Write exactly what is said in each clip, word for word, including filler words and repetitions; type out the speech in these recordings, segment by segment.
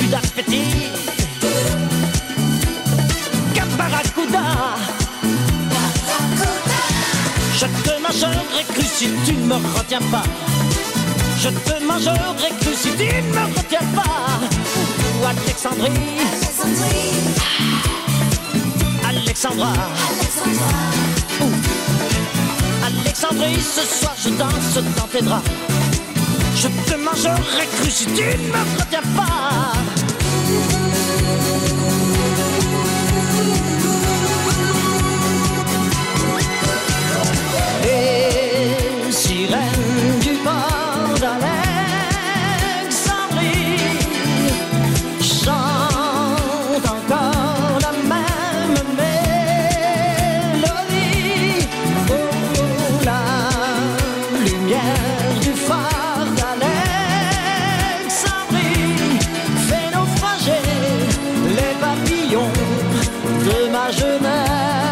plus d'appétit. Caparacuda, je te mangerai cru si tu ne me retiens pas. Je te mangerai cru si tu ne me retiens pas. Ou Alexandrie, Alexandra, Ouh. Alexandrie, ce soir je danse dans tes draps. Je te mangerai cru si tu ne me retiens pas. Les sirènes du port d'Alexandrie chantent encore la même mélodie. Oh, la lumière du phare d'Alexandrie fait naufrager les papillons de ma jeunesse.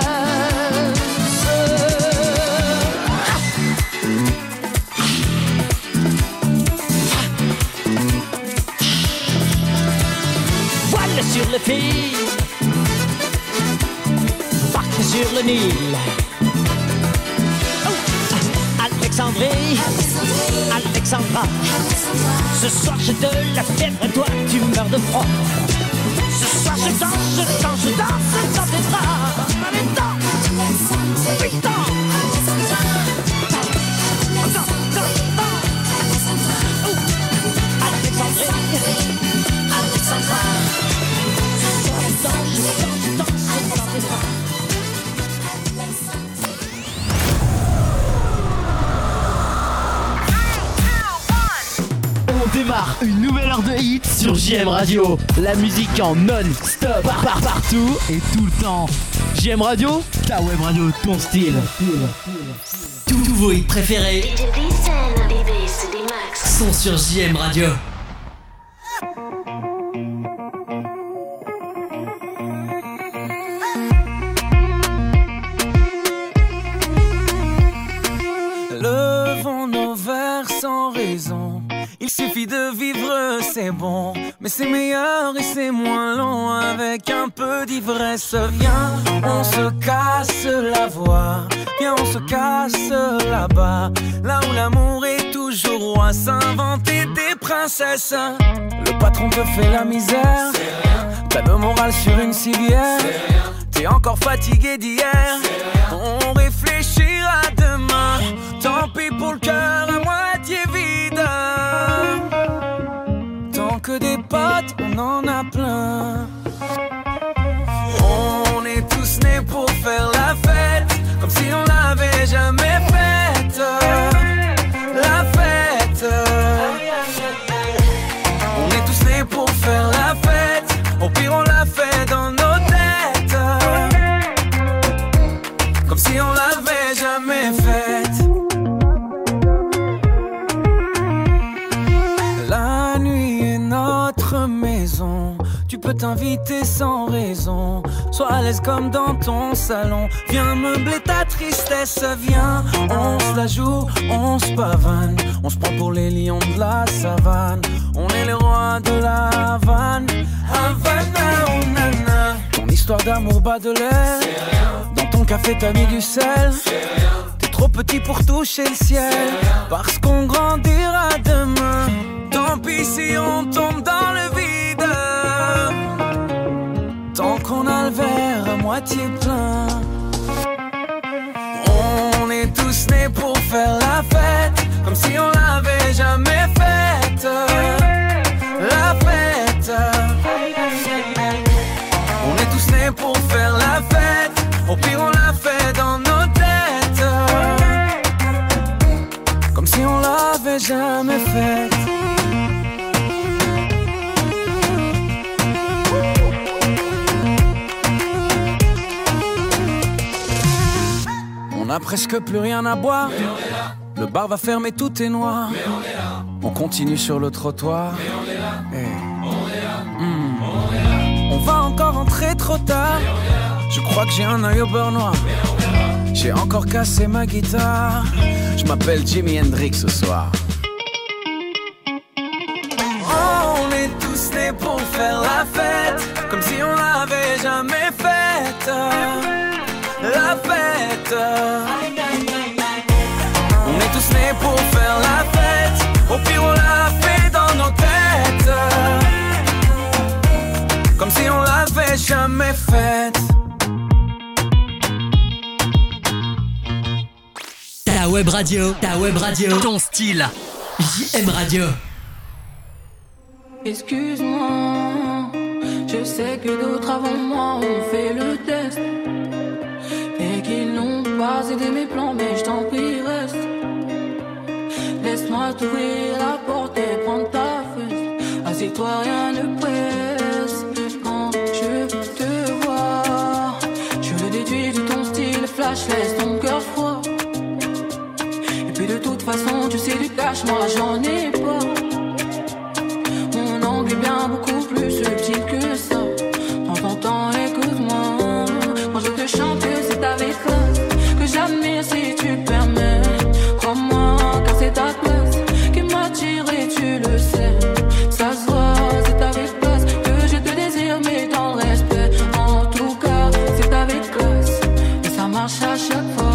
Sur le fil, barque sur le Nil. Oh. Alexandrie, Alexandra, ce soir j'ai de la fièvre et toi tu meurs de froid. Ce soir je danse, je danse, je danse dans tes bras. Allez, danse, oui, danse. On démarre une nouvelle heure de hits sur J M Radio. La musique en non-stop, par, par partout et tout le temps. J M Radio, ta web radio, ton style. Tous vos hits préférés sont sur J M Radio. Levons nos verres sans raison. Il suffit de vivre, c'est bon. Mais c'est meilleur et c'est moins long avec un peu d'ivresse. Viens, on se casse la voix. Viens, on se casse là-bas. Là où l'amour est toujours roi. S'inventer des princesses. Le patron te fait la misère. T'as le moral sur une civière. T'es encore fatigué d'hier. On réfléchira demain. Tant pis pour le cœur à moitié vide. Tant que des potes, on en a plein. On est tous nés pour faire la fête, comme si on l'avait jamais faite. La fête. On est tous nés pour faire la fête. Au pire on la fait dans nos têtes, comme si on l'avait jamais faite. La nuit est notre maison. Tu peux t'inviter sans raison. Sois à l'aise comme dans ton salon. Viens meubler ta tristesse. Viens, on se la joue, on se pavane. On se prend pour les lions de la savane. On est les rois de la Havane. Havana, oh nana. Ton histoire d'amour bat de l'air. Dans ton café t'as mis du sel. T'es trop petit pour toucher le ciel. Parce qu'on grandira demain. Tant pis si on tombe dans le vide. Tant qu'on a le verre à moitié plein. On est tous nés pour faire la fête, comme si on l'avait jamais faite. La fête. On est tous nés pour faire la fête. Au pire on la fait dans nos têtes, comme si on l'avait jamais faite. On a presque plus rien à boire. Le bar va fermer, tout est noir. On, on continue sur le trottoir. On, hey. on, mmh. on va encore entrer trop tard. Je crois que j'ai un œil au beurre noir. J'ai encore cassé ma guitare. Je m'appelle Jimi Hendrix ce soir. Oh, on est tous nés pour faire On est tous nés pour faire la fête, au pire on l'a fait dans nos têtes, comme si on l'avait jamais faite. Ta web radio, ta web radio, ton style, J M Radio. Excuse-moi, je sais que d'autres avant moi ont fait le test et qu'ils n'ont pas aidé mes plans, mais je t'en prie reste. Laisse-moi t'ouvrir la porte et prendre ta fesse. Assieds-toi, rien ne presse. Quand je te vois, je le déduis de ton style flash, laisse ton cœur froid. Et puis de toute façon, tu sais du cash, moi j'en ai pas. Mon angle est bien beaucoup plus subtil que ça. Prends ton temps, écoute-moi. Quand je te chante, c'est avec classe que j'admire si tu permets. Crois-moi, car c'est ta classe qui m'attire et tu le sais. Ça se voit, c'est avec classe que je te désire, mais dans le respect. En tout cas, c'est avec classe et ça marche à chaque fois.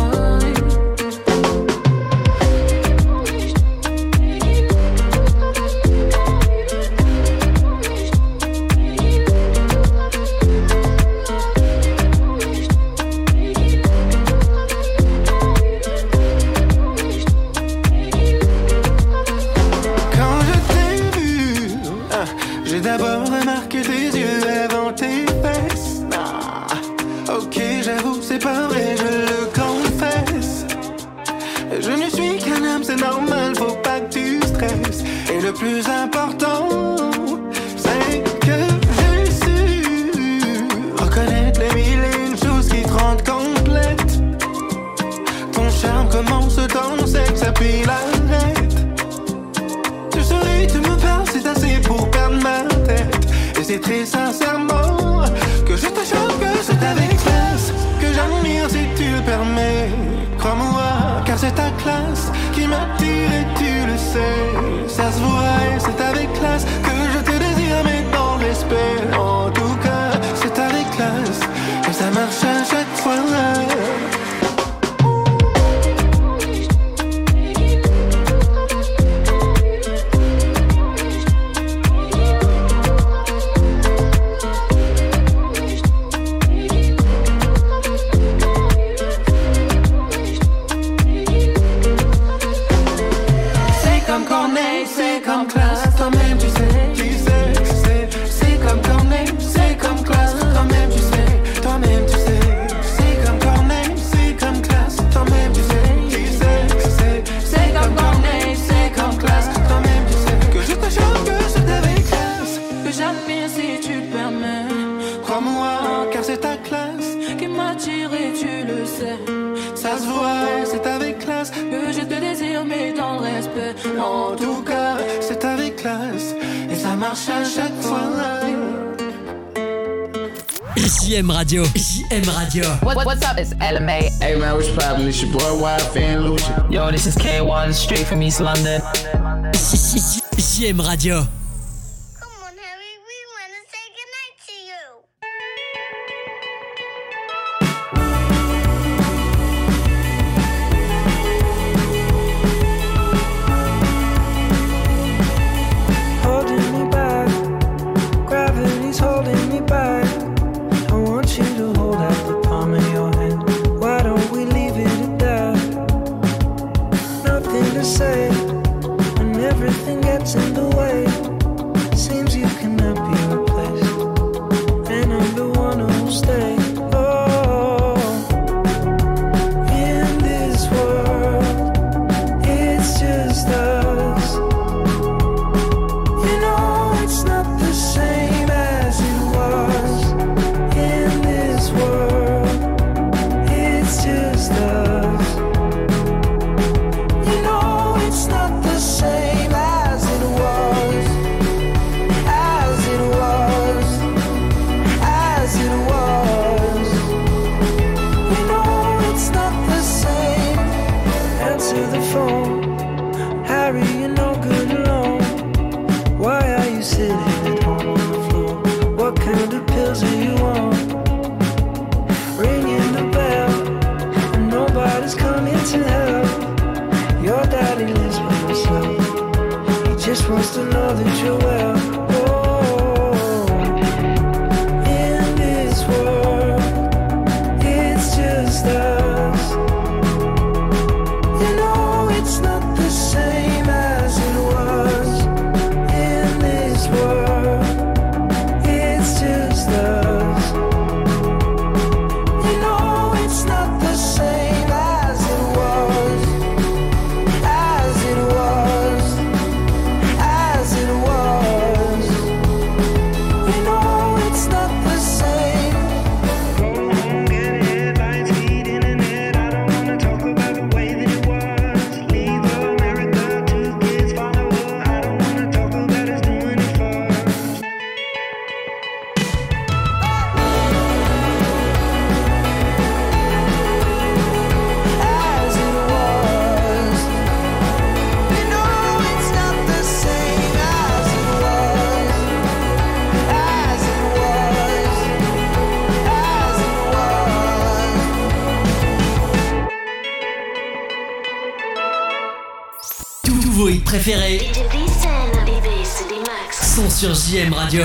Le plus important, c'est que j'ai su reconnaître les mille et une choses qui te rendent complète. Ton charme commence dans le sexe, puis l'arrête. Tu souris, tu me parles, c'est assez pour perdre ma tête. Et c'est très sincèrement que je te chante, que c'est avec classe que j'admire si tu le permets. Crois-moi, car c'est ta classe qui m'attire et tu le sais. Ça se voit et c'est avec classe que je te désire, mais dans le respect. En tout cas, c'est avec classe et ça marche à chaque fois. En tout cas, c'est avec classe et ça marche à chaque fois. J M Radio, J M Radio. What, what's up? It's L M A. Hey man, what's poppin'? It's your boy Y-Fan Lucian. Yo, this is K one, straight from East London. J M Radio. Say when everything gets in the way. préférés sont sur J M Radio.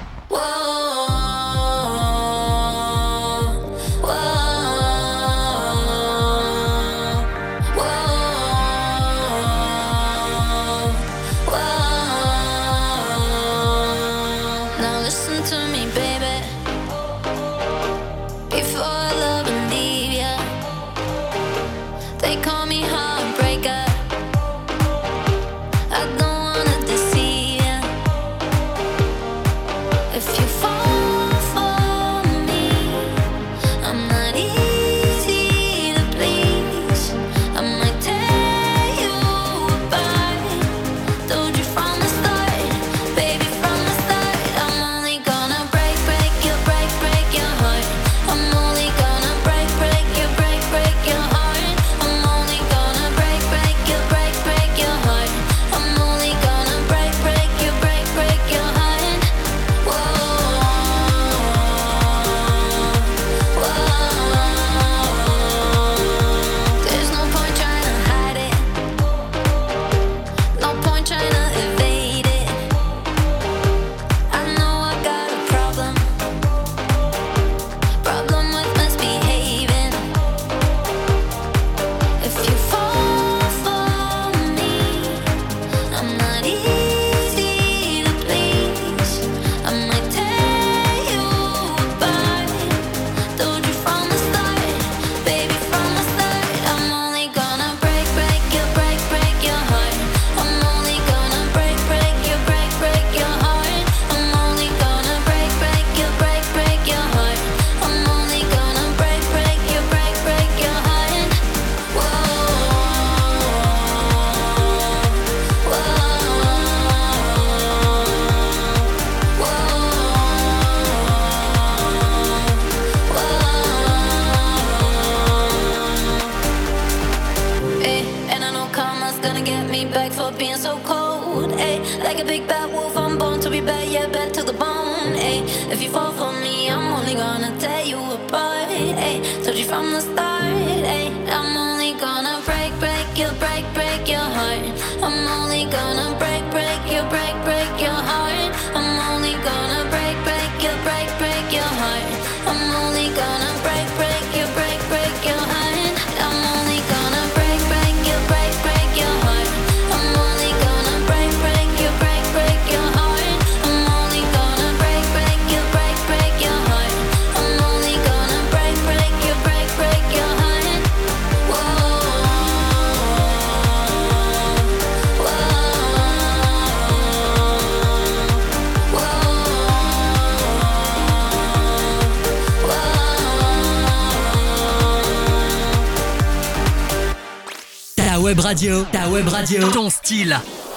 Web radio, ta web radio, ton style,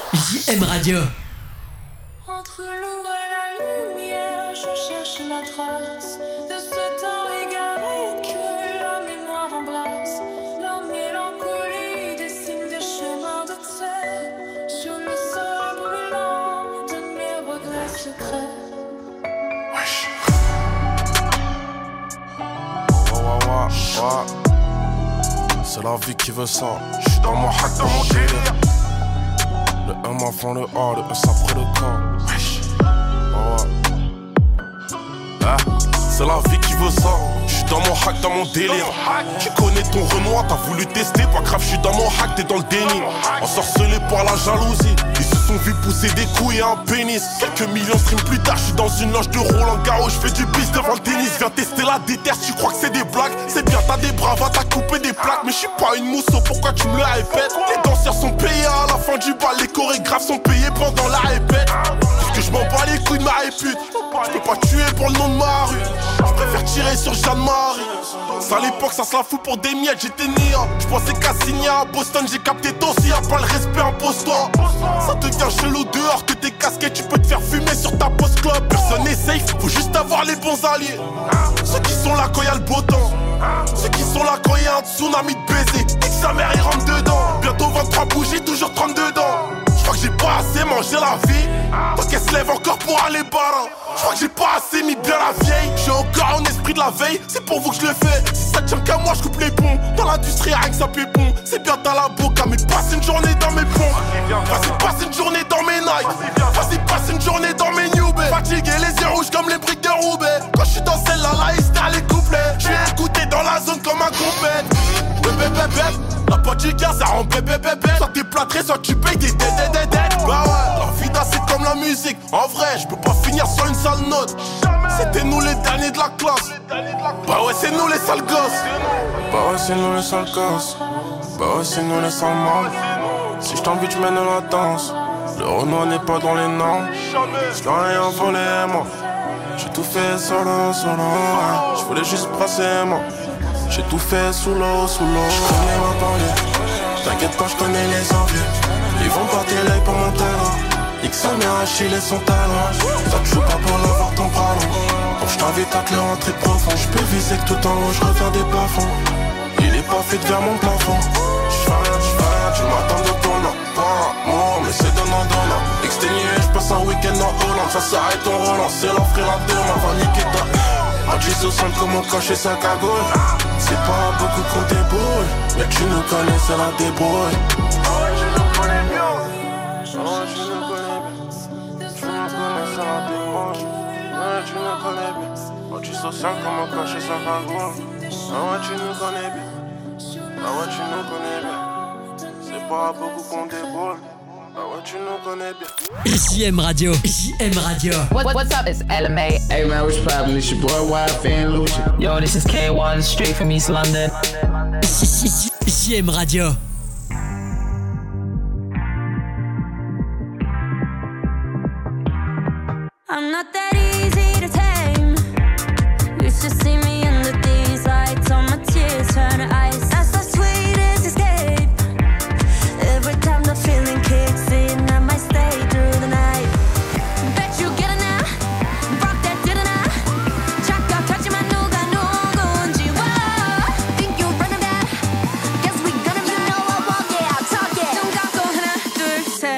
J M Radio. Entre l'ombre et la lumière, je cherche la trace de ce temps égaré que la mémoire remplace. La mélancolie dessine des chemins de trait sur le sol brûlant de mes regrets secrets. Wesh. Oh, oh, oh, oh. C'est la vie qui veut ça. J'suis dans mon hack, dans mon délire. Le M avant le A, le S après le K. Wesh. Oh ouais. Ah, c'est la vie qui veut ça. J'suis dans mon hack, dans mon délire. Tu connais ton Renoir, t'as voulu tester. Pas grave, j'suis dans mon hack, t'es dans le déni. Ensorcelé par la jalousie. Ils se sont vus pousser des couilles et un pénis. Quelques millions stream plus tard, j'suis dans une loge de Roland Garros. J'fais du bis devant le tennis. Viens tester la déterre, tu crois que c'est des blagues. C'est bien, t'as des bravas, t'as coupé des plaques. Mais j'suis pas une mousseau, pourquoi tu me le répètes? Les danseurs sont payés à la fin du bal. Les chorégraphes sont payés pendant la répète. Parce que j'm'en bats les couilles de ma répute. J'peux pas tuer pour le nom de ma rue. J'préfère tirer sur Jeanne-Marie. Ça à l'époque, ça se la fout pour des miettes, j'étais néant. J'pensais qu'à signer à Boston, j'ai capté ton si y'a pas le respect, impose-toi. Ça devient chelou dehors que t'es casqué, tu peux te faire fumer sur ta post club. Personne n'est safe, faut juste avoir les bons alliés. Ceux qui sont là quand y'a le beau temps. Ceux qui sont là quand y'a un tsunami de baiser. Et que sa mère y rentre dedans. Bientôt vingt-trois bougies, toujours trente-deux dents. J'crois que j'ai pas assez mangé la vie. Faut qu'elle se lève encore pour aller barrer. Je crois que j'ai pas assez mis bien la vieille. J'ai encore un esprit de la veille, c'est pour vous que je le fais. Si ça tient qu'à moi, je coupe les ponts. Dans l'industrie, rien que ça fait bon. C'est bien t'as la boca, mais passe une journée dans mes ponts. Vas-y, passe une journée dans mes Nike. Vas-y, passe une journée dans mes New Bay. Fatigué, les yeux rouges comme les briques de Roubaix. Quand je suis dans celle-là, là, ils se les couplets. Je vais écouter dans la zone comme un compète. Bébé, bébé, la pote du gars, ça rend bébé, bébé. Soit t'es plâtré, soit tu payes des dé, dé, dé, dé. Bah ouais, la vida c'est comme la musique. En vrai, je peux pas finir sur une sale note. C'était nous les derniers de la classe. Bah ouais, c'est nous les sales gosses. Bah ouais, c'est nous les sales gosses. Bah ouais, c'est nous les sales morts. Si je t'envie, tu mènes la danse. Le Renoir n'est pas dans les normes. Je n'ai rien volé, moi. J'ai tout fait solo, solo. Ouais. Je voulais juste brasser, moi. J'ai tout fait sous l'eau, sous l'eau. Je connais ma banlieue. T'inquiète pas, je connais les envieux. Ils vont porter l'œil pour mon talent. X sa mère Achille et son talent. Ça te joue pas pour l'avoir ton bras long. Donc je t'invite à te le rentrer profond. Je peux viser que tout en haut, je reviens des bas-fonds. Il est pas fait vers mon plafond. J'fais rien, j'fais rien, tu m'attends de tournant. Pas l'amour, mais c'est donnant donnant. Exténué, j'passe un week-end en Hollande. Ça s'arrête, on relance, c'est l'offrir la demande. Va niquer ta... Un G au sol, comment cacher sa cagoule. C'est pas beaucoup qu'on débrouille, mais tu nous connais, c'est la débrouille. Ah ouais, tu nous connais bien. Ah ouais, tu nous connais bien. Tu nous connais, c'est la débrouille. Ouais, tu nous connais bien. Un G au sol, comment cacher sa cagoule. Ah ouais, tu nous connais bien. Ah ouais, tu nous connais bien. C'est pas beaucoup qu'on débrouille. Ah ouais, tu nous connais bien. J M Radio. J M Radio. What, what's up? It's L M A. Hey man, what's poppin'? It's your boy Y F N Lucian. Yo, this is K one, straight from East London. J M Radio. I'm not that easy to tame. You should see me under these lights. All my tears turn to ice. That's the sweetest escape. Every time the feeling kicks in, I might stay through the night. Bet you get it now. Rock that did it now. 잠깐 터지만 누가 누군지. Whoa. Think you're running that. Guess we gonna be. You know I walk it, I'll talk it. 눈 감고 하나 둘 셋.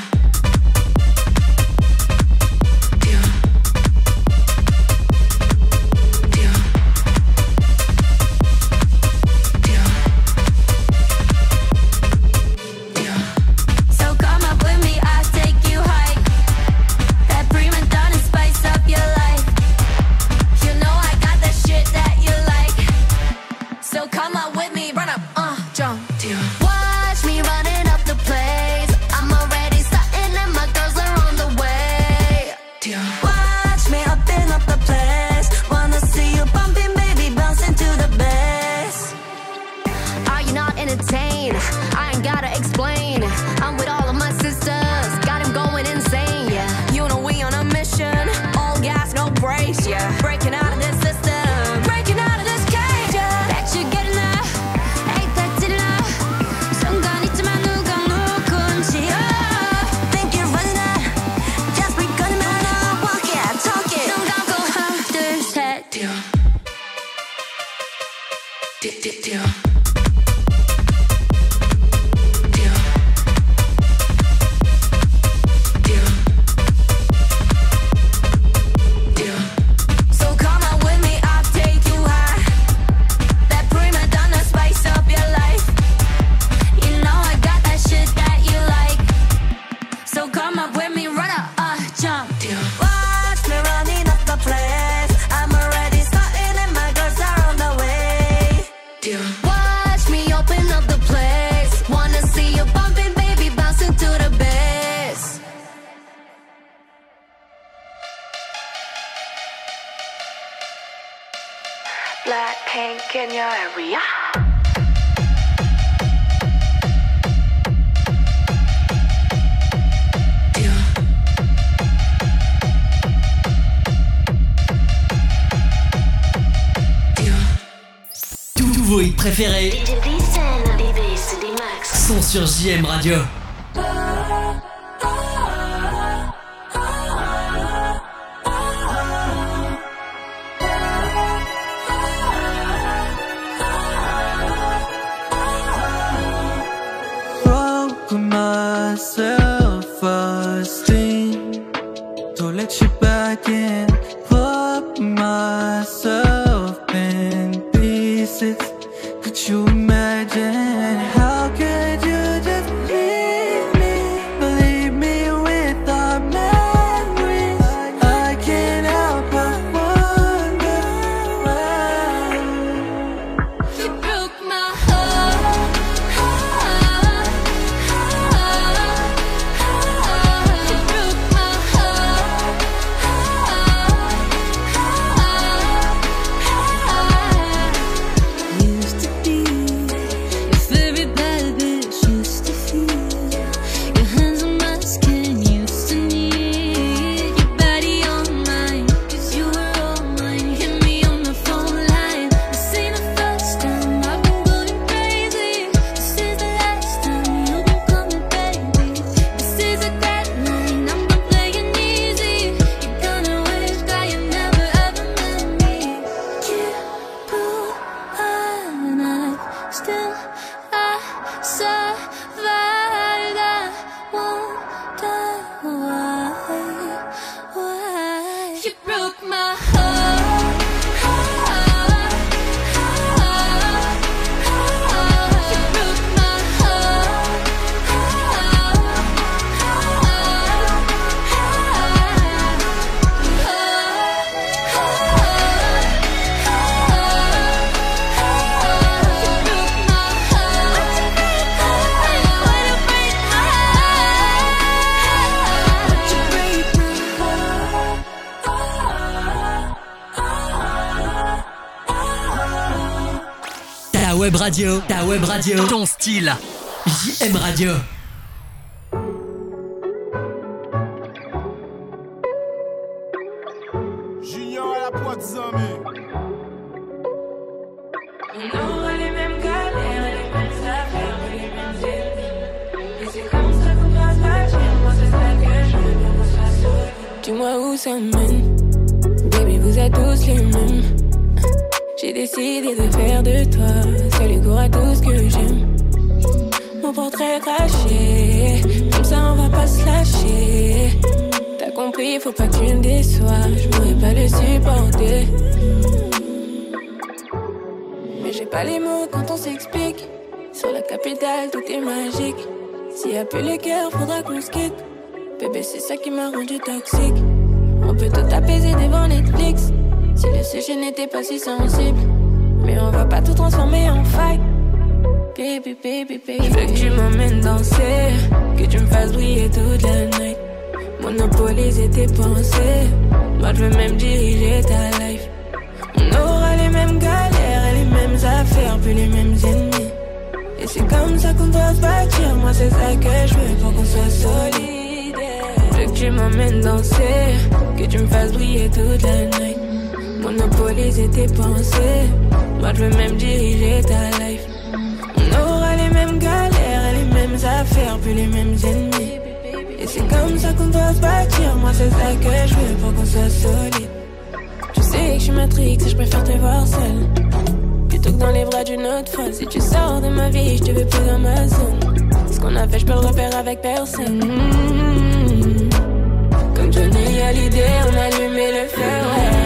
I ain't gotta explain. I'm with all of my sisters, got him going insane, yeah. You know we on a mission, all gas, no brakes, yeah. Breaking out of this system, breaking out of this cage, yeah. Bet you get enough, ain't that did enough. 순간 있지만 누가 누군지, oh. Think you're running that, just be gonna man, walk it, talk it. 눈 감고 하나 둘 셋, deal, deal, deal, deal. Blackpink in your area. Tous vos hits préférés sont sur J M Radio. Myself, esteem. Don't let you back. I can't put myself in pieces. Could you imagine? How could you just leave me, leave me with our memories? I can't help but wonder why. You broke my heart. You broke my heart. Used to be your favorite bad bitch, used to feel your hands on my skin, used to need your body on mine, 'cause you were all mine. Hit me on the phone line. This ain't the first time I've been going crazy. This is the last time you've been coming, baby. This is a deadline, I'm not playing easy. You're gonna wish that you never ever met me. You pull on, I still I survived. I wonder why, why you broke my heart. You broke my heart. Ta web radio, ta web radio, ton style. J M Radio. Junior à la pointe zami. On aura les mêmes galères, les mêmes affaires, les mêmes ennemis. Et c'est comme ça qu'on doit se bâtir. Moi c'est ça que je veux qu'on soit seul. Dis-moi où ça mène. Baby, vous êtes tous les mêmes. J'ai décidé de faire de toi celui qui aura tout ce que j'aime. Mon portrait craché, comme ça on va pas se lâcher. T'as compris, faut pas que tu me déçois, je pourrais pas le supporter. Mais j'ai pas les mots quand on s'explique. Sur la capitale, tout est magique. S'il y a plus les cœurs, faudra qu'on se quitte. Bébé, c'est ça qui m'a rendu toxique. On peut tout apaiser devant Netflix. Si le sujet n'était pas si sensible. Mais on va pas tout transformer en fight. Baby, baby, baby. Je veux que tu m'emmènes danser, que tu me fasses briller toute la nuit. Monopoliser tes pensées. Moi je veux même diriger ta life. On aura les mêmes galères et les mêmes affaires, puis les mêmes ennemis. Et c'est comme ça qu'on doit se bâtir. Moi c'est ça que je veux pour qu'on soit solidaire. Je veux que tu m'emmènes danser, que tu me fasses briller toute la nuit. Monopoliser tes pensées. Moi je veux même diriger ta life. On aura les mêmes galères et les mêmes affaires, puis les mêmes ennemis. Et c'est comme ça qu'on doit se bâtir. Moi c'est ça que je veux pour qu'on soit solide. Tu sais que je suis matrix et je préfère te voir seule plutôt que dans les bras d'une autre folle. Si tu sors de ma vie, je te veux plus dans ma zone. Ce qu'on a fait, je peux le refaire avec personne. Mmh. Comme Johnny Hallyday, on a allumé le feu,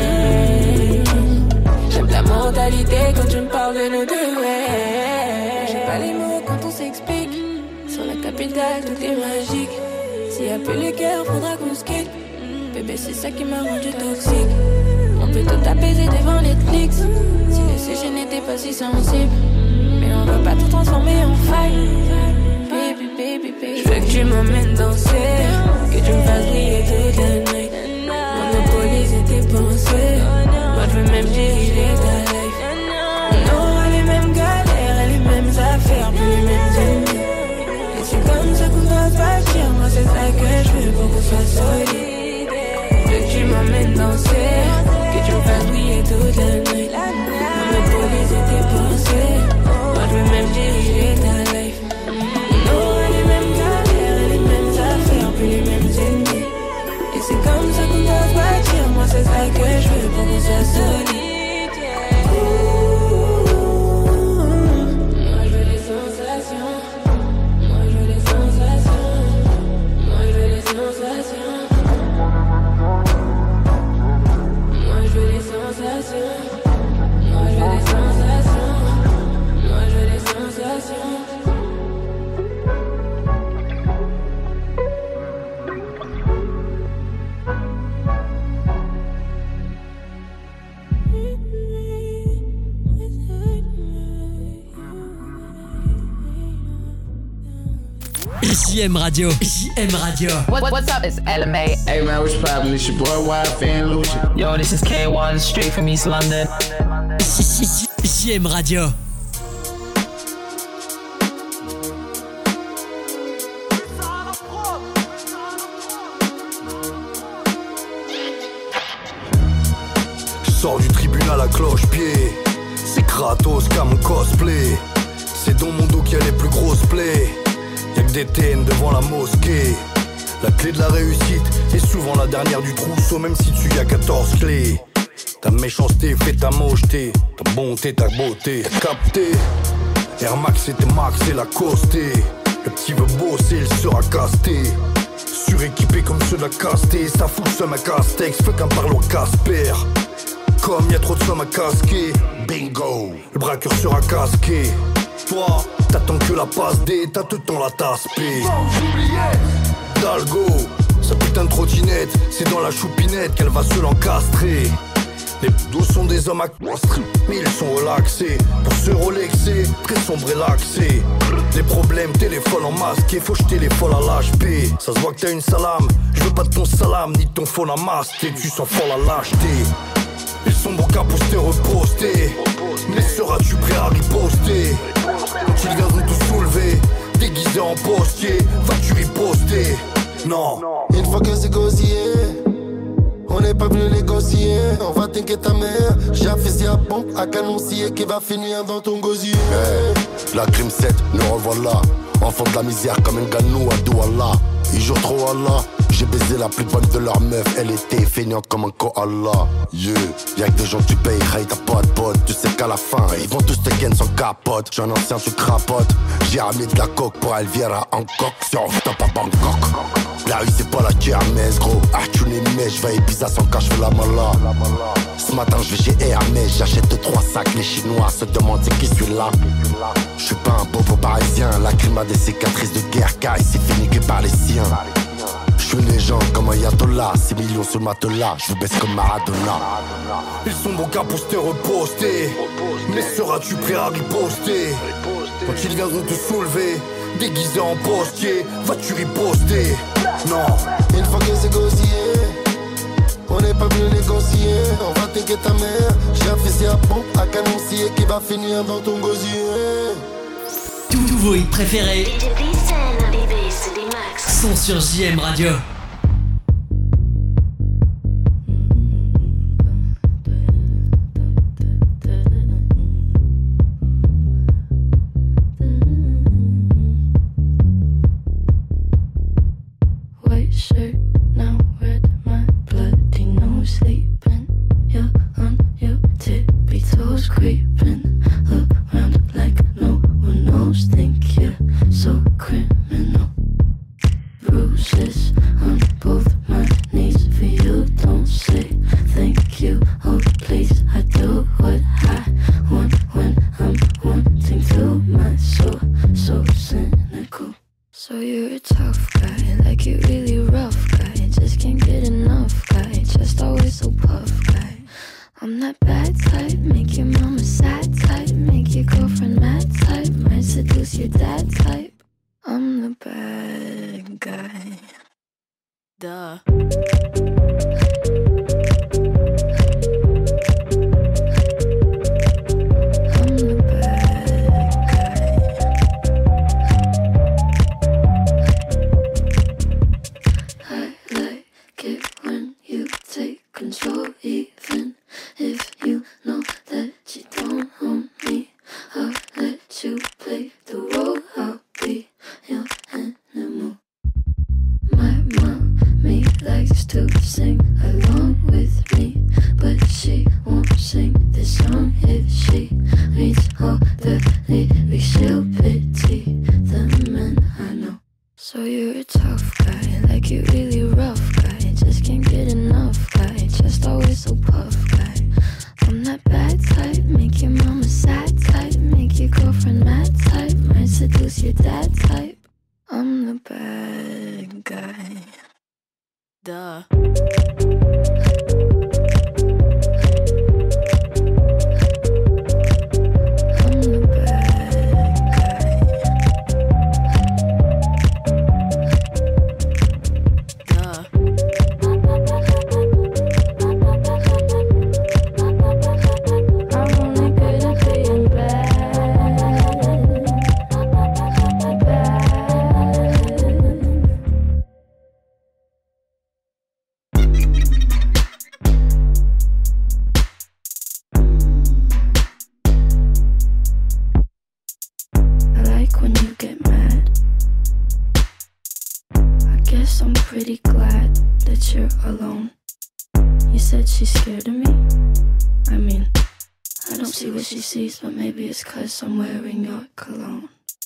ouais. J'aime la mentalité quand tu me parles de nous deux, ouais. J'ai pas les mots quand on s'explique. Sur la capitale, tout est magique. S'il y a plus les cœurs, faudra qu'on se quitte. Bébé, c'est ça qui m'a rendu toxique. On peut tout apaiser devant Netflix. Si le sujet n'était pas si sensible. Mais on va pas tout transformer en fight. Baby, baby, baby. Je veux que tu m'emmènes danser, que tu me fasses briller toute la nuit. Monopoliser tes pensées. Moi je veux même diriger ta life. On aura les mêmes galères et les mêmes affaires, puis les mêmes ennemis. Et c'est comme ça qu'on doit se bâtir. Moi c'est ça que je veux pour qu'on soit solide. Je veux que tu m'emmènes danser, que tu me fasses briller toute la nuit. Monopoliser tes pensées. Moi je veux même diriger ta life. On aura les mêmes galères et les mêmes affaires, puis les mêmes ennemis. Et c'est comme ça qu'on doit se bâtir. Moi c'est ça que je veux pour qu'on soit solide. Moi je veux les sensations. Moi je veux les sensations. Moi je veux les sensations. sensations. Moi je veux des sensations. Moi je veux des sensations. J M Radio. J M Radio. What, what's up? It's L M A. Hey man, what's poppin'? It's your boy Y-F and Lucian. Yo, this is K one, straight from East London. J M Radio. Sors du tribunal à cloche-pied. C'est Kratos qui a mon cosplay. C'est dans mon dos qu'il y a les plus grosses plaies. Y'a que des T N devant la mosquée. La clé de la réussite est souvent la dernière du trousseau. Même si tu y as quatorze clés. Ta méchanceté fait ta mocheté. Ta bonté, ta beauté, capté. Air Max et tes Max et la costé. Le petit veut bosser, il sera casté. Suréquipé comme ceux de la casté. Ça fout le seum à Castex, fait qu'un parlo Casper. Comme y'a trop de sommes à casquer. Bingo, le braqueur sera casqué. Toi, t'attends que la passe D, t'as tout le temps la tasse P. Dalgo, sa putain de trottinette, c'est dans la choupinette qu'elle va se l'encastrer. Les dos sont des hommes à mais ils sont relaxés. Pour se relaxer, très sombre et laxé. Les problèmes, téléphone en masque, faut jeter les folles à l'H P. Ça se voit que t'as une salame, je veux pas de ton salam, ni de ton phone à masque. Tu sens fort la lâcheté. Ils sont bons qu'à poster, reposter. Mais seras-tu prêt à riposter? Quand ils viendront tout soulever, déguisé en postier, vas-tu riposter? Non. Une fois que c'est gosier, on n'est pas venu négocier. On va t'inquiéter ta mère. J'ai un fusil à pompe à canoncier qui va finir dans ton gosier. Hey, la crime sept, nous revoilà. Enfant de la misère comme un ganou à Douala. Ils jouent trop Allah. J'ai baisé la plus bonne de leur meuf. Elle était feignante comme un koala. Yeah, y'a que des gens tu payes, hey t'as pas de pote. Tu sais qu'à la fin, ils vont tous te ken sans capote. J'suis un ancien, tu crapotes. J'ai ramené de la coke pour Elvira en coque. Sur top à Bangkok. La rue c'est pas la kermesse gros. Ah tu les mets, j'vais Ibiza sans cas, j'fais la mala. Ce matin j'vais chez Hermès, j'achète trois sacs. Les Chinois se demandent c'est qui celui-là. J'suis pas un bobo parisien. La crime a des cicatrices de guerre car il s'est fini que par les siens. Je suis une légende comme un ayatollah. six millions sur le matelas, je baisse comme Maradona. Ils sont bons qu'à poster, reposter. Mais seras-tu prêt à riposter? Quand ils viendront te soulever, déguisé en postier, vas-tu riposter? Non. Une fois que c'est gosier, on n'est pas venu négocier. On va t'inquiéter ta mère. J'ai un fusil à pompe à canoncier qui va finir dans ton gosier. Tous vos hits préférés sont sur J M Radio. White shirt, now red, my bloody nose sleeping. You're on your tippy toes, creeping around like no one knows. Think you're so criminal. Bruises on both my knees for you. Don't say thank you, oh please. I do what I want when I'm wanting to. My soul so cynical. So you're a tough guy, like you really rough guy. Just can't get enough guy, just always so puff guy. I'm that bad type, make your mama sad type, make your girlfriend mad type, might seduce your dad type. I'm the bad guy. Duh. Control, even if you know that you don't own me. I'll let you play the role. I'll be your animal. My mommy likes to sing along with me, but she won't sing this song if she reads all the lyrics. She'll pity the men I know. So you're a tough guy, like you really rough guy. Just can't get enough guy, just always so puff guy. I'm You're that type, I'm the bad guy. Duh. Pretty glad that you're alone. You said she's scared of me? I mean, I don't see what she sees, but maybe it's 'cause I'm wearing your cologne.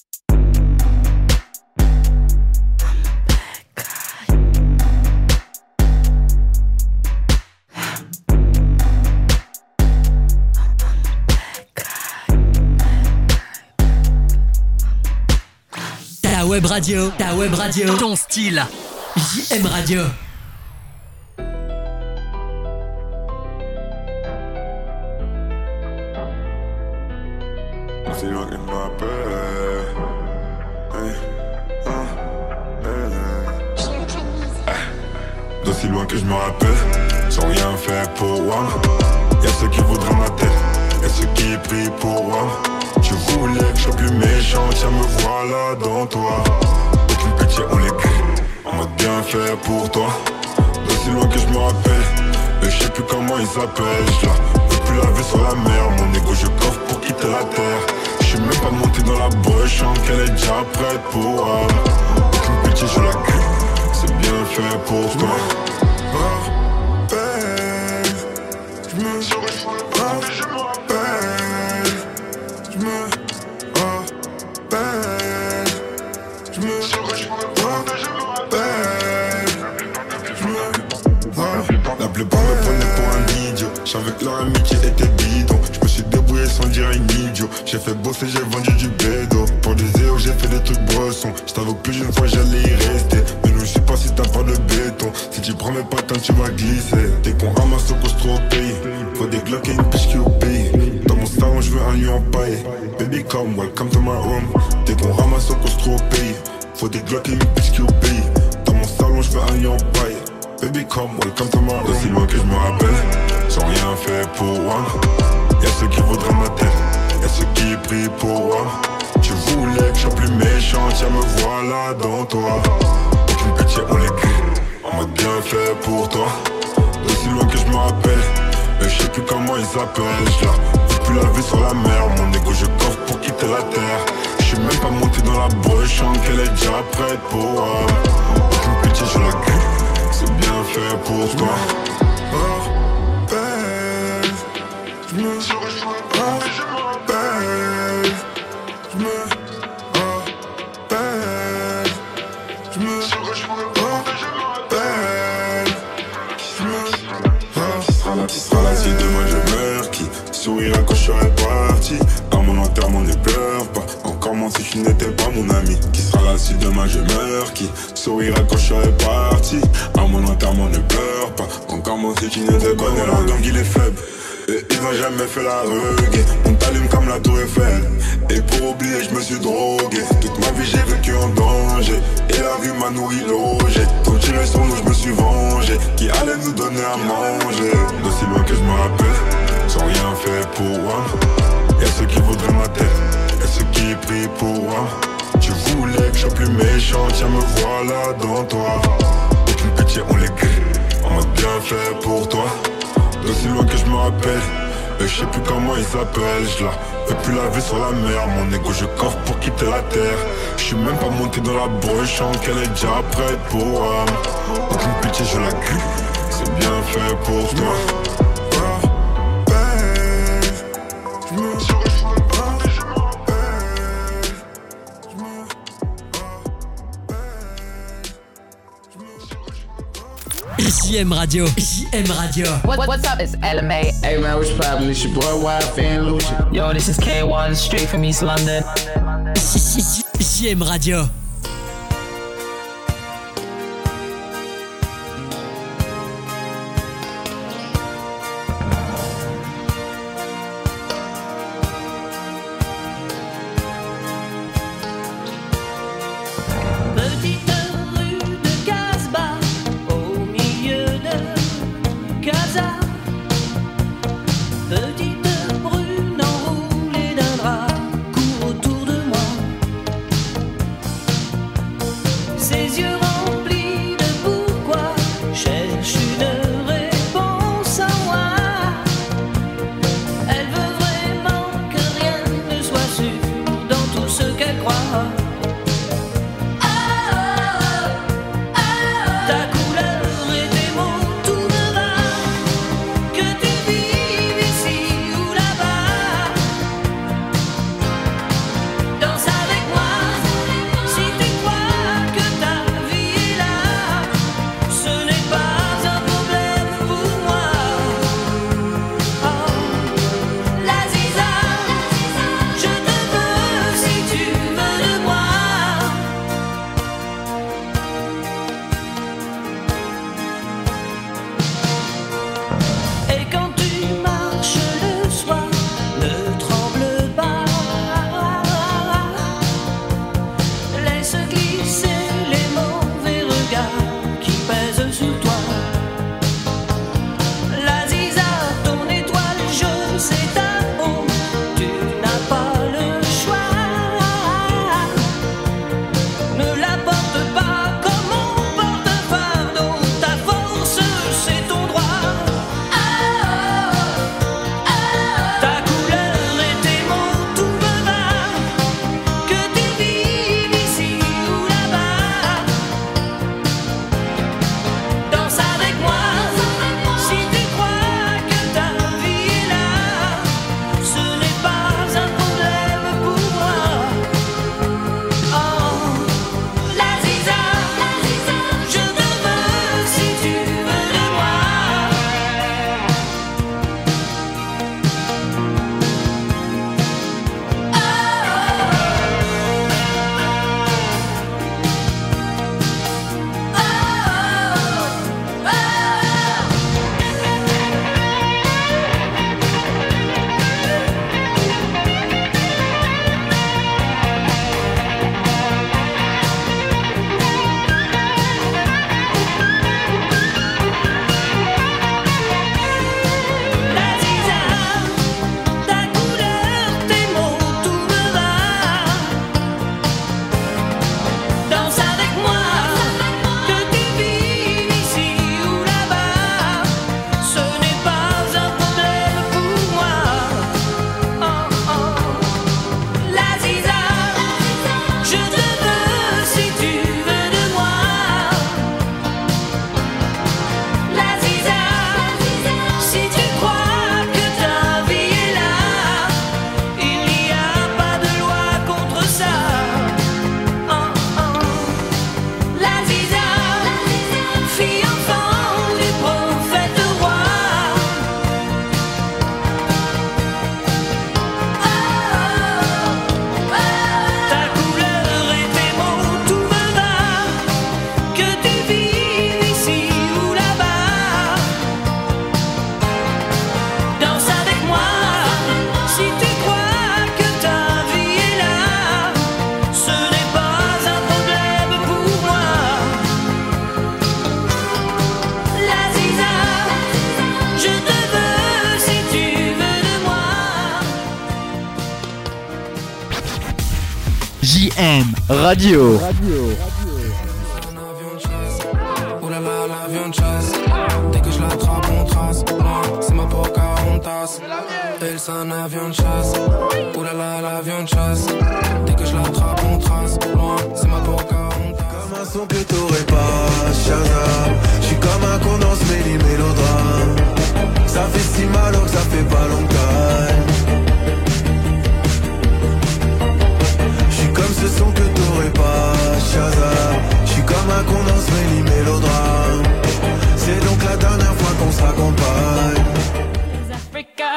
Ta web radio, ta web radio, ton style. J M Radio. C'est loin que je me rappelle. D'aussi loin que je me rappelle, sans rien faire pour moi. Y'a ceux qui voudraient ma tête, y'a ceux qui prient pour moi. Tu voulais que je sois plus méchant, tiens me voilà dans toi. Aucune pitié, on les crie. On m'a bien fait pour toi. D'aussi loin que je me rappelle, mais je sais plus comment il s'appelle. Je la veux plus laver sur la mer. Mon égo je coffre pour quitter la terre. Je suis même pas monté dans la boîte, je sens qu'elle est déjà prête pour elle. Aucune pitié, je la crie. C'est bien fait pour toi. Rappelle, je me je me rappelle. Je me rappelle. Je me La plupart me prenaient pour un idiot. J'avais que leur amitié était bidon. Je me suis débrouillé sans dire un idiot. J'ai fait bosser, j'ai vendu du bédo. Pour des zéros, j'ai fait des trucs brossons. J't'avoue que plus d'une fois j'allais y rester. Mais nous, je sais pas si t'as pas de béton. Si tu prends mes patins, tu vas glisser. Dès qu'on ramasse au costaud au pays, faut des glocks et une piche qui au pays. Dans mon salon, je veux un lion empaillé. Baby, come, welcome to my room. Dès qu'on ramasse au costaud au pays, faut des glocks et une piche qui au pays. Dans mon salon, je veux un lion empaillé. Baby come, welcome to my room. Aussi loin que je me rappelle, sans rien faire pour moi. Y'a ceux qui voudraient ma tête, y'a ceux qui prient pour moi. Tu voulais que je sois plus méchant, tiens me voilà dans toi. Aucune pitié, on les crie, on m'a bien fait pour toi. Aussi loin que je me rappelle, mais je sais plus comment il s'appelle. Je la veux plus laver sur la mer, mon égo je coffre pour quitter la terre. Je suis même pas monté dans la boîte, je sens qu'elle est déjà prête pour elle. Aucune pitié, je la crie. C'est bien fait pour toi. Rappelle, je me rappelle, je me rappelle, je me rappelle, je me rappelle. Qui sera là si demain je meurs? Qui sourira quand je serai parti? À mon enterrement ne pleure pas. Encore moins si tu n'étais pas mon ami. Qui sera là si demain je meurs? Qui sourira quand je serai parti? À mon enterrement ne pleure pas. Encore moins si tu n'étais pas mon ami. Donc il est faible et ils ont jamais fait la reggae. On t'allume comme la tour Eiffel. Et pour oublier je me suis drogué. Toute ma vie j'ai vécu en danger. Et la rue m'a nourri logé. Quand tiré sur nous je me suis vengé. Qui allait nous donner à manger? D'aussi loin que je me rappelle, sans rien faire pour moi. Y'a ceux qui voudraient ma tête, y'a ceux qui prient pour moi. Tu voulais que je sois plus méchant, tiens me voilà dans toi. Aucune pitié, on les crie, on m'a bien fait pour toi. D'aussi loin que je me rappelle, mais je sais plus comment il s'appelle. Je la veux plus laver sur la mer, mon égo je coffre pour quitter la terre. Je suis même pas monté dans la broche, je sens qu'elle est déjà prête pour moi. Aucune pitié, je la crie, c'est bien fait pour toi. J M Radio, J M Radio. What, what's up? It's L M A. Hey man, what's poppin'? It's your boy Y F N Lucian. Yo, this is K one, straight from East London. J M Radio. Petite rue de Casbah, au milieu de Casa. Petite brune enroulée d'un drap court autour de moi. Ses yeux remplis de pourquoi cherchent une réponse en moi. Elle veut vraiment que rien ne soit sûr dans tout ce qu'elle croit. J M Radio. Oh là là, l'avion de chasse. Dès que je l'attrape, on trace. C'est ma Pocahontas. Elle, c'est un avion de chasse. Oh là là, l'avion de chasse. Dès que je l'attrape, on trace. C'est ma Pocahontas. Comme un son que t'aurais pas, Shazam. J'suis comme un con dans ce méli mélodrame. Ça fait si mal que ça fait pas longtemps. Comme ce son que t'aurais pas, Shazam. J'suis comme un con dans ce méli mélodrame. C'est donc la dernière fois qu'on se raccompagne.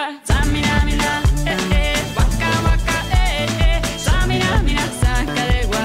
Samina, mina, eh, eh, waka, waka, eh, eh. Samina, mina, saca de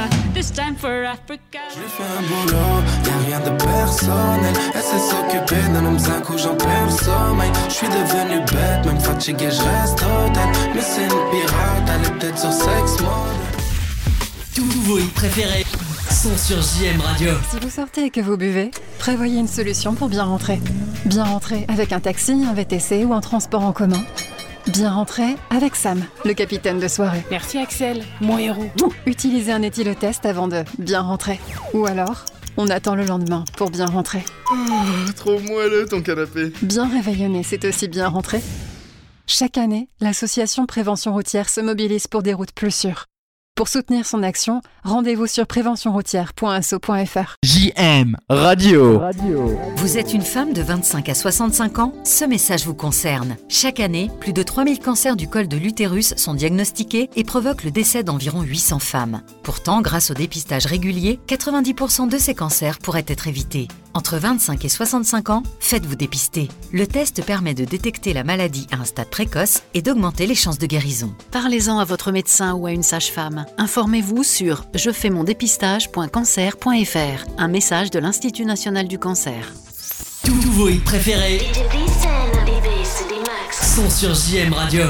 dans un coup j'en perds le sommeil. Je suis devenu bête, même fatigué je reste hôtel. Mais c'est une pirate, elle est peut-être sur sex mode. Tous vos hits préférés sont sur J M Radio. Si vous sortez et que vous buvez, prévoyez une solution pour bien rentrer. Bien rentrer avec un taxi, un V T C ou un transport en commun. Bien rentrer avec Sam, le capitaine de soirée. Merci Axel, mon héros. Utilisez un éthylotest avant de bien rentrer. Ou alors, on attend le lendemain pour bien rentrer. Oh, trop moelleux ton canapé. Bien réveillonné, c'est aussi bien rentrer. Chaque année, l'association Prévention Routière se mobilise pour des routes plus sûres. Pour soutenir son action, rendez-vous sur prévention routière point asso point f r. J M Radio. Vous êtes une femme de vingt-cinq à soixante-cinq ans? Ce message vous concerne. Chaque année, plus de trois mille cancers du col de l'utérus sont diagnostiqués et provoquent le décès d'environ huit cents femmes. Pourtant, grâce au dépistage régulier, quatre-vingt-dix pour cent de ces cancers pourraient être évités. Entre vingt-cinq et soixante-cinq ans, faites-vous dépister. Le test permet de détecter la maladie à un stade précoce et d'augmenter les chances de guérison. Parlez-en à votre médecin ou à une sage-femme. Informez-vous sur je fais mon dépistage point cancer point f r. Un message de l'Institut national du cancer. Tous vos hits préférés sont sur J M Radio.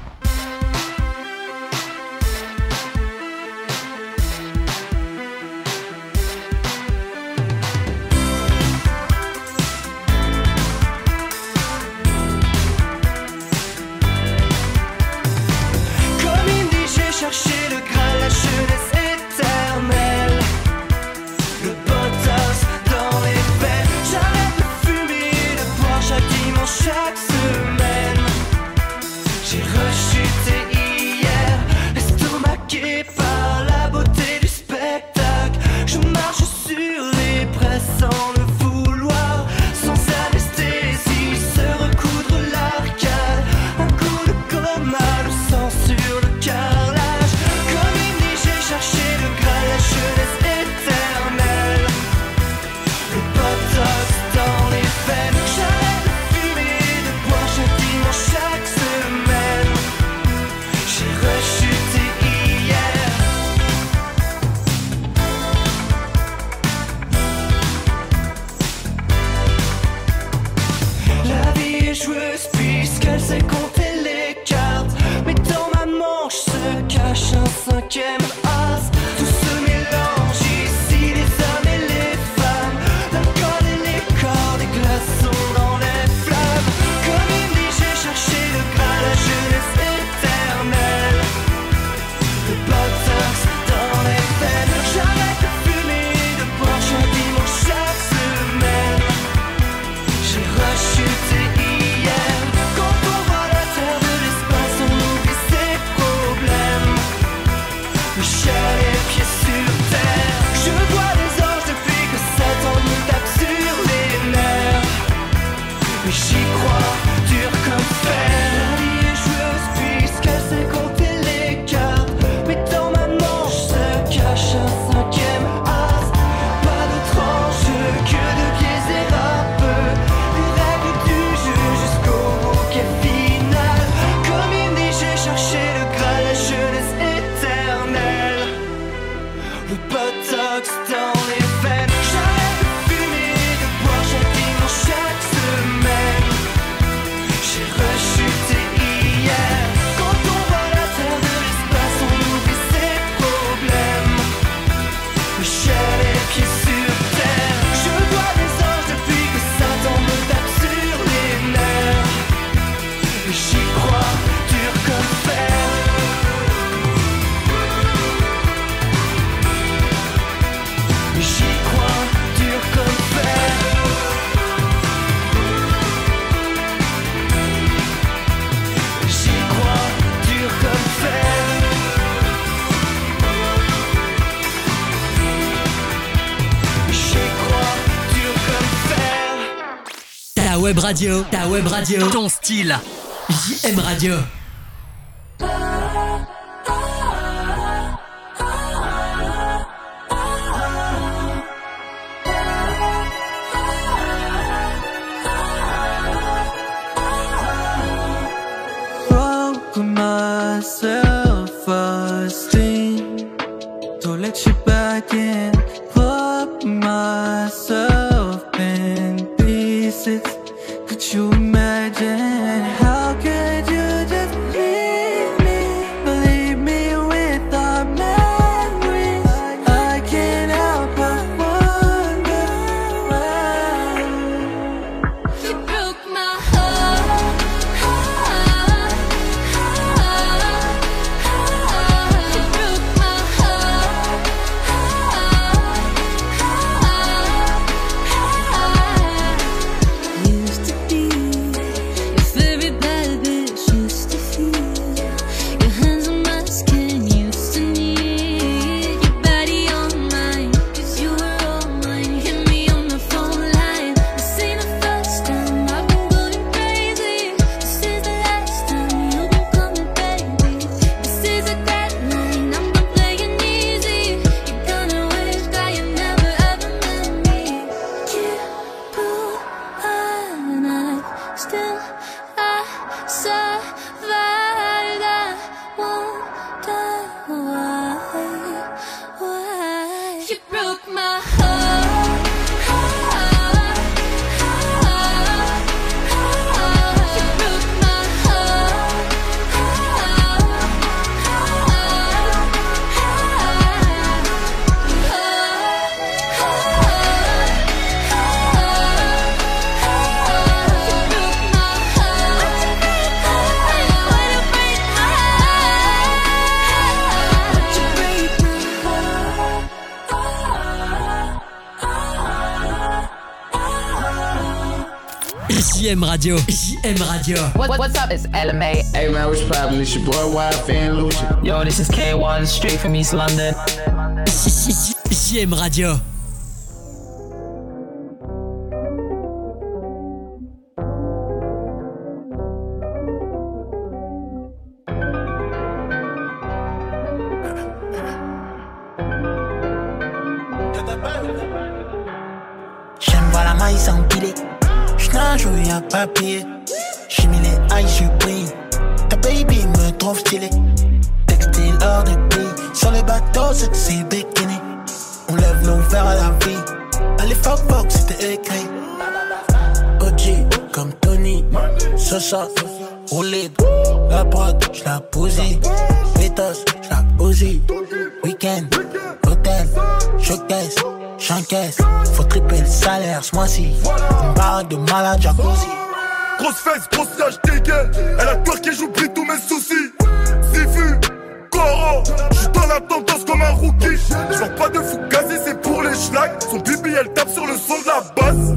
Chercher le Graal, la jeunesse éternelle. Le botox dans les veines. J'arrête de fumer et de boire chaque dimanche, chaque semaine. J'ai rechuté hier, estomaqué par la beauté du spectacle. Je marche sur les braises sans le vouloir, sans anesthésie, se recoudre l'arcade. Un coup de coma, le sang sur le carrelage. Chercher le Graal, la jeunesse éternelle. Le botox dans les veines. J'arrête de fumer et de boire chaque dimanche, chaque semaine. J'ai rechuté hier. La vie est joueuse puisqu'elle sait compter les cartes. Mais dans ma manche se cache un cinquième. Web radio, ta web radio, ton style. J M Radio. Broke my self-esteem. Don't let you back in. Put myself in pieces. J M Radio. J M Radio. What, what's up? It's L M A. Hey man, what's poppin'? It's your boy Y-F and Lucian. Yo, this is K one, straight from East London. J M Radio. J'aime voir la maille s'empiler. J'nage où y'a papier. J'ai mis les eyes, je brille. Ta baby me trouve stylé. Textile hors de prix. Sur les bateaux, sexy bikini. On lève nos verres à la vie. Allez, fuck, fuck, c'était écrit. O G, comme Tony. Sosa, roulé. La prod, j'la bousille. Pétos, j'la bousille. Weekend, hôtel, showcase. J'encaisse, faut tripler le salaire ce mois-ci. Une baraque de malade jacuzzi. Grosse fesse, grosse sage, dégaine. Elle a twerké, j'oublie tous mes soucis. Sifu, Coro, j'suis dans la tendance comme un rookie. J'vends pas de fugazi, c'est pour les schlags. Son bibi, elle tape sur le son de la basse.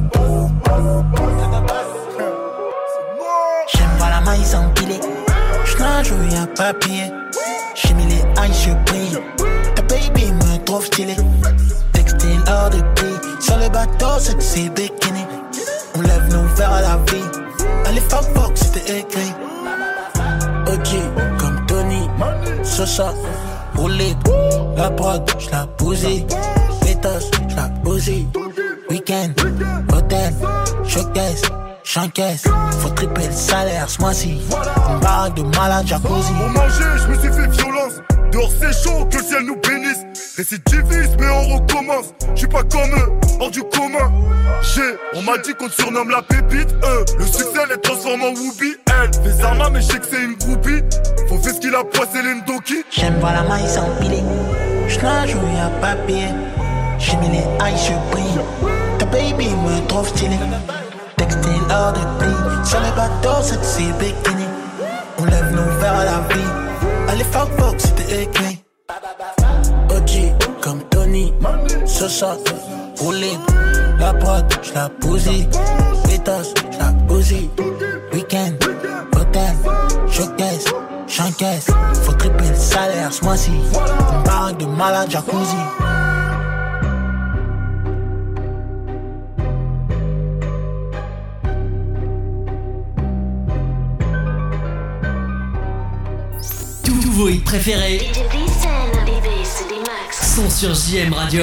J'aime voir la maille s'empiler. J'nage où y'a papier. J'ai mis les eyes, je brille. Ta baby me trouve stylé. Textile hors de prix. Sur le bateau, sexy bikini. On lève nos verres à la vie. Allez, fuck, fuck, c'était écrit. O G, comme Tony. Sosa, roulé. La prod, j'la bousille. Pétos, j'la bousille. Weekend, hôtel, showcase. J'encaisse, faut tripler le salaire ce mois-ci. Une baraque de malade jacuzzi. Pour manger, je me suis fait violence. Dehors c'est chaud, que le ciel nous bénisse. Récidiviste, mais on recommence. J'suis pas comme eux, hors du commun. J'ai, on m'a dit qu'on te surnomme la pépite. Eux, le succès les transforme en Whoopi. Elle, fait Zarma, mais j'sais que c'est une groupie. Faut faire ce qu'il a poissé l'Endoki. J'aime voir la maille s'empiler. J'nage où y'a papier. J'ai mis les eyes, je brille. Ta baby me trouve stylé. Textile hors de prix. Sur les bateaux, sexy bikini. On lève nos verres à la vie. Allez, fuck, fuck, c'était écrit. O G, comme Tony. Sosa, roulé. La prod, j'la bousille. Pétos, j'la bousille. Weekend, hôtel, showcase. J'encaisse, faut tripler le salaire ce mois-ci. Une baraque de malade jacuzzi. Tous vos hits préférés sont sur J M Radio.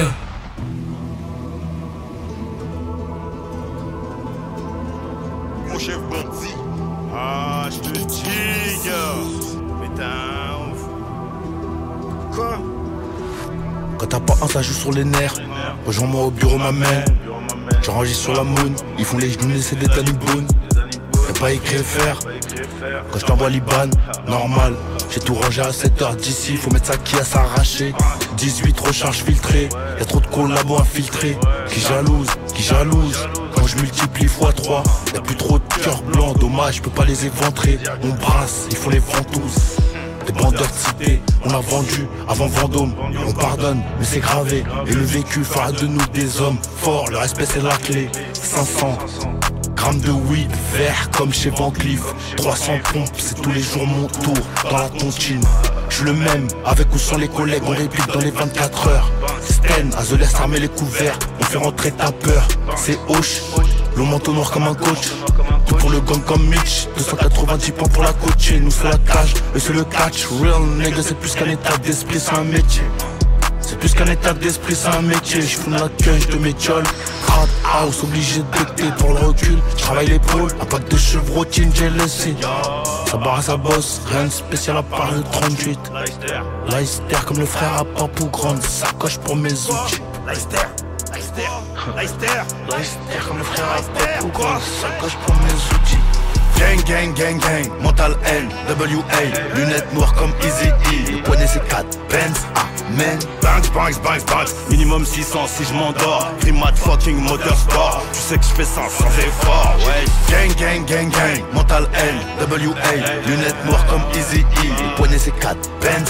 Mon chef bandit. Ah, je te dis, gars. Mais t'es un ouf. Quoi? Quand t'as pas un, ça joue sur les nerfs. Rejoins-moi au bureau, ma mère. J'enregistre sur la moon. Ils font les genoux, c'est des taliboun. Y'a pas écrit faire. Quand je t'envoie l'Iban, normal. J'ai tout rangé à sept heures d'ici. Faut mettre ça qui a s'arracher. dix-huit recharges filtrées. Y'a trop de collabos infiltrés. Qui jalouse, qui jalouse. Quand je multiplie fois trois, y'a plus trop de cœur blanc. Dommage, je peux pas les éventrer. On brasse, ils font les ventouses. Des bandeurs de cité, on a vendu avant Vendôme. On pardonne, mais c'est gravé. Et le vécu fera de nous des hommes forts. Le respect c'est la clé. cinq cents grammes de weed vert comme chez Van Cleef. trois cents pompes, c'est tous les jours mon tour dans la tontine. J'suis le même, avec ou sans les collègues, on réplique dans les vingt-quatre heures. Sten, Azoles, armer les couverts, on fait rentrer ta peur. C'est Hoche, le manteau noir comme un coach. Tout pour le gang comme Mitch, deux cent quatre-vingt-dix points pour la coacher. Nous c'est la cage, eux c'est le catch. Real nigga, c'est plus qu'un état d'esprit, c'est un métier. C'est plus qu'un état d'esprit, c'est un métier. J'fous la queue, de métiole. Crowd house, obligé de dicter pour le recul. J'travaille l'épaule, un pack de chevrotine, j'ai laissé. Ça barre à sa bosse, rien de spécial à part le trente-huit. Leicester comme le frère à Papou, grande sacoche pour mes outils. Leicester, Leicester, Leicester, Leicester comme le frère à Papou, grande sacoche pour mes outils. Gang, gang, gang, gang, mental N, W A, lunettes noires comme Easy E. Le poignet c'est quatre, Benz, Amen. Banks, banks, banks, banks, minimum six cents si je m'endors. Primat fucking motorsport, tu sais que je fais ça sans effort, ouais. Gang, gang, gang, gang, mental N, W A, lunettes noires comme Easy E. Le poignet c'est quatre, Benz,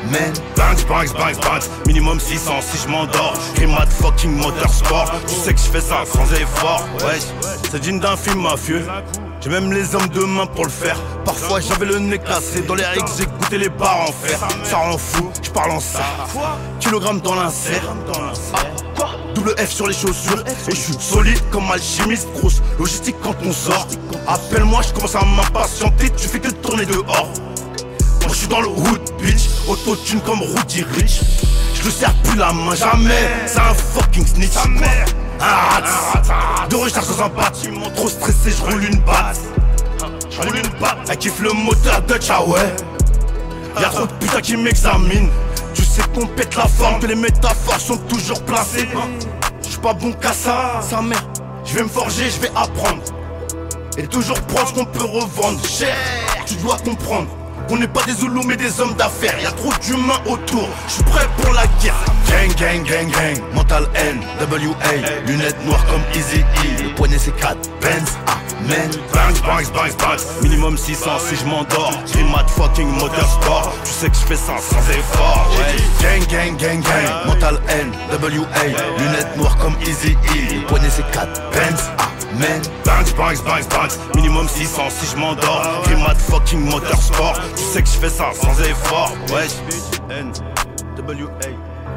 man. Banks, banks, banks, banks, minimum six cents si je m'endors. Grimade fucking motorsport. Tu sais que je fais ça sans effort. Wesh, c'est digne d'un film mafieux. J'ai même les hommes de main pour le faire. Parfois j'avais le nez cassé. Dans les règles j'ai goûté les barres en fer. Ça rend fou, je parle en ça. Kilogramme dans l'insert. Ah, double F sur les chaussures. Et je suis solide comme alchimiste. Grosse logistique quand on sort. Appelle-moi, je commence à m'impatienter. Tu fais que tourner dehors. Moi je suis dans le hood bitch. Autotune comme Rudy Rich. Je le serre plus la main jamais. C'est un fucking snitch. Un rat, de recharge dans un bâtiment. Trop stressé, je roule une batte. Je roule une batte. Elle kiffe le moteur Dutch, ah ouais. Y'a trop de putains qui m'examinent. Tu sais qu'on pète la forme, que les métaphores sont toujours placées. J'suis pas bon qu'à ça, sa mère. Je vais me forger, je vais apprendre. Et toujours proche qu'on peut revendre cher. Tu dois comprendre qu'on n'est pas des Zoulous mais des hommes d'affaires. Y'a trop d'humains autour, je suis prêt pour la guerre. Gang, gang, gang, gang, mental N, W A, lunettes noires comme Easy E. Le poignet c'est quatre, Benz, amen. Banks, banks, banks, banks, minimum six cents si je m'endors. Grimade fucking motorsport, tu sais que je fais ça sans effort. Gang, gang, gang, gang, mental N, W A, lunettes noires comme Easy E. Le poignet c'est quatre, Benz, amen. Banks, banks, banks, banks, minimum six cents si je m'endors. Grimade fucking motorsport, tu sais que je fais ça sans effort. Wesh, N, W A.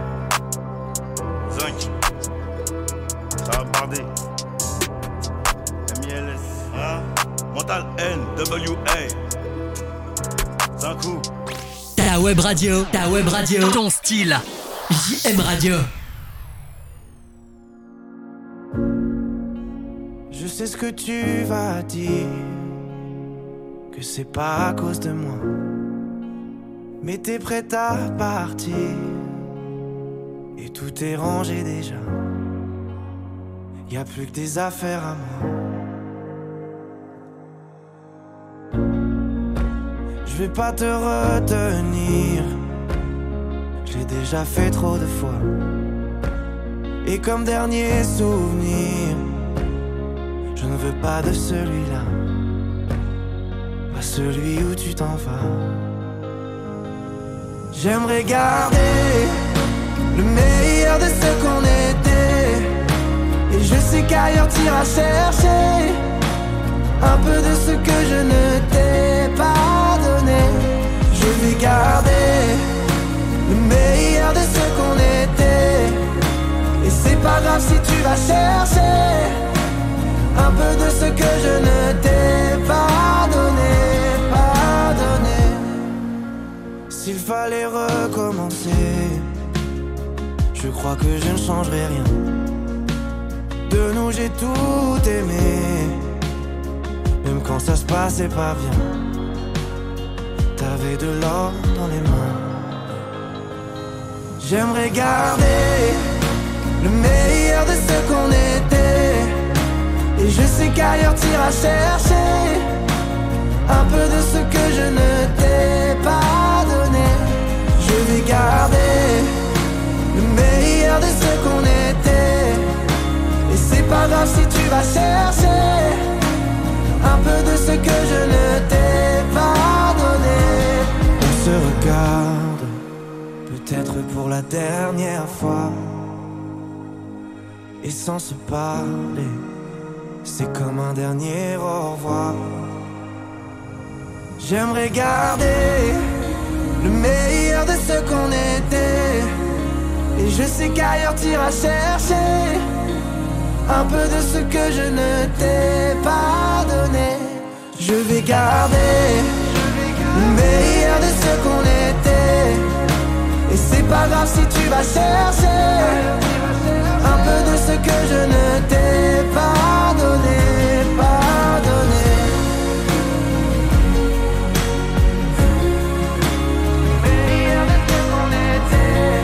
Zinc, ça va barder. M I L S, hein? Mental N, W A. Zinkou. Ta web radio, ta web radio, ton style. J M Radio. Je sais ce que tu vas dire, que c'est pas à cause de moi, mais t'es prête à partir. Et tout est rangé déjà. Y'a plus que des affaires à moi. Je vais pas te retenir. Je l'ai déjà fait trop de fois. Et comme dernier souvenir, je ne veux pas de celui-là. Pas celui où tu t'en vas. J'aimerais garder le meilleur de ce qu'on était. Et je sais qu'ailleurs t'iras chercher un peu de ce que je ne t'ai pas donné. Je vais garder le meilleur de ce qu'on était. Et c'est pas grave si tu vas chercher un peu de ce que je ne t'ai pas donné, pas donné. S'il fallait recommencer, je crois que je ne changerai rien. De nous j'ai tout aimé, même quand ça se passait pas bien. T'avais de l'or dans les mains. J'aimerais garder le meilleur de ce qu'on était. Et je sais qu'ailleurs t'iras chercher un peu de ce que je ne t'ai pas donné. Je vais garder le meilleur de ce qu'on était. Et c'est pas grave si tu vas chercher un peu de ce que je ne t'ai pas donné. On se regarde, peut-être pour la dernière fois. Et sans se parler, c'est comme un dernier au revoir. J'aimerais garder le meilleur de ce qu'on était. Et je sais qu'ailleurs t'iras chercher un peu de ce que je ne t'ai pas donné. Je vais garder le meilleur de ce qu'on était. Et c'est pas grave si tu vas chercher un peu de ce que je ne t'ai pas donné, pas donné. Meilleur de ce qu'on était.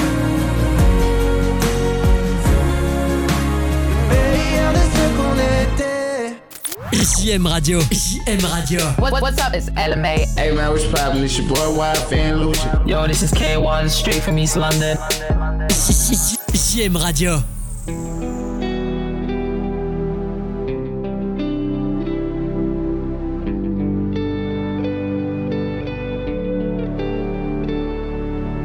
Meilleur de ce qu'on était. J M Radio, J M Radio. What, what's up? It's L M A. Hey man, what's poppin'? It's your boy Y-F and Lucian. Yo, this is K one, straight from East London. J M Radio.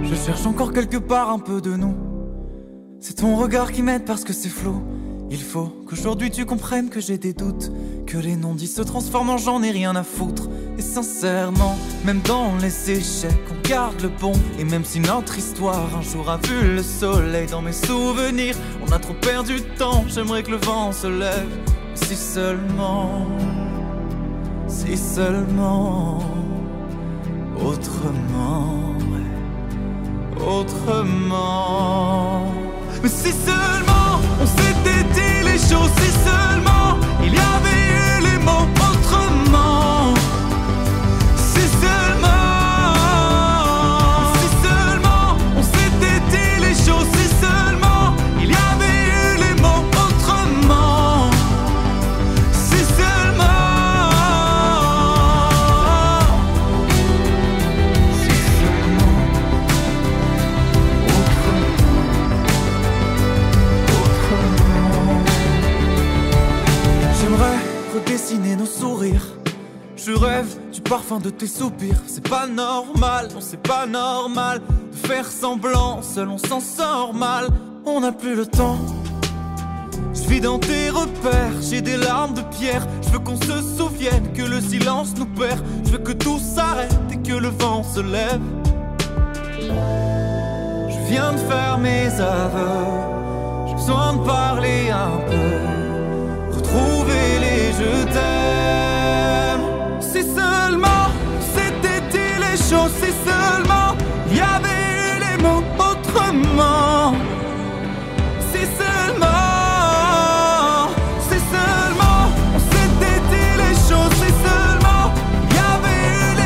Je cherche encore quelque part un peu de nous. C'est ton regard qui m'aide parce que c'est flou. Il faut qu'aujourd'hui tu comprennes que j'ai des doutes, que les non-dits se transforment en j'en ai rien à foutre. Et sincèrement, même dans les échecs, on garde le bon. Et même si notre histoire un jour a vu le soleil, dans mes souvenirs, on a trop perdu de temps. J'aimerais que le vent se lève. Si seulement, si seulement, autrement, autrement. Mais si seulement on s'était dit les choses, si seulement il y avait eu les mots autrement. Si seulement, si seulement on s'était dit les choses, si seulement il y avait eu les mots autrement. Si seulement, si seulement, autrement. J'aimerais redessiner nos sourires. Je rêve du parfum de tes soupirs. C'est pas normal, non c'est pas normal de faire semblant, seul on s'en sort mal. On n'a plus le temps. Je vis dans tes repères, j'ai des larmes de pierre. Je veux qu'on se souvienne que le silence nous perd. Je veux que tout s'arrête et que le vent se lève. Je viens de faire mes aveux. J'ai besoin de parler un peu, retrouver les je t'aime. Si seulement c'était dit les choses.